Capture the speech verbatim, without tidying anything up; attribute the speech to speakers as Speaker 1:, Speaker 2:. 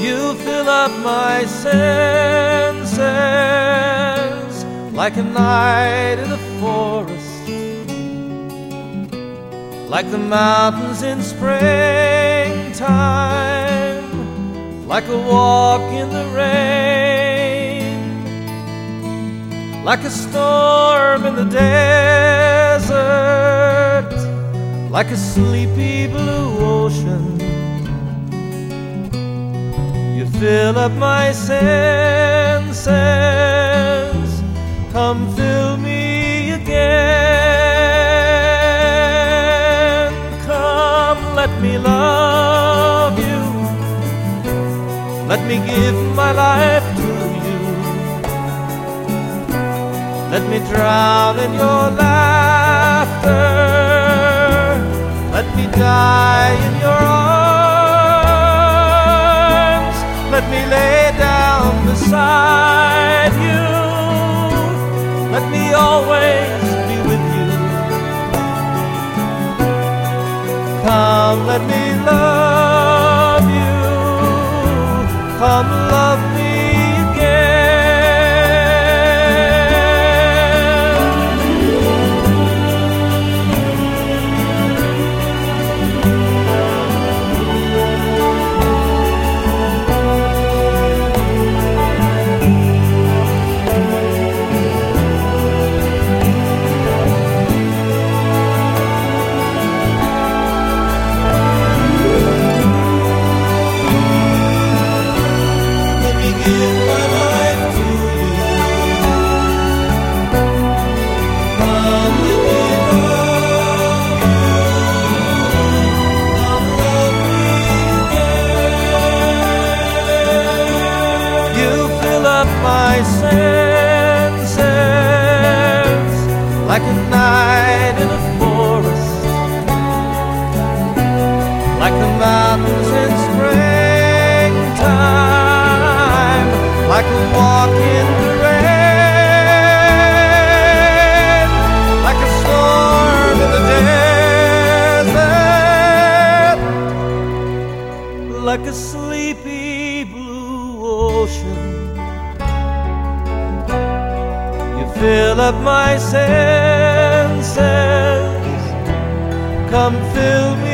Speaker 1: You fill up my senses like a night in a forest, like the mountains in springtime, like a walk in the rain, like a storm in the desert, like a sleepy blue ocean. You fill up my senses, come fill me again. Come, let me love you, let me give my life to you, let me drown in your laughter, let me die in your arms, let me lay down beside you, let me always be with you. Come, let me love you, come love me my senses like a night in a forest, like the mountains in springtime, like a walk in the rain, like a storm in the desert, like a sleepy blue ocean. Fill up my senses, come fill me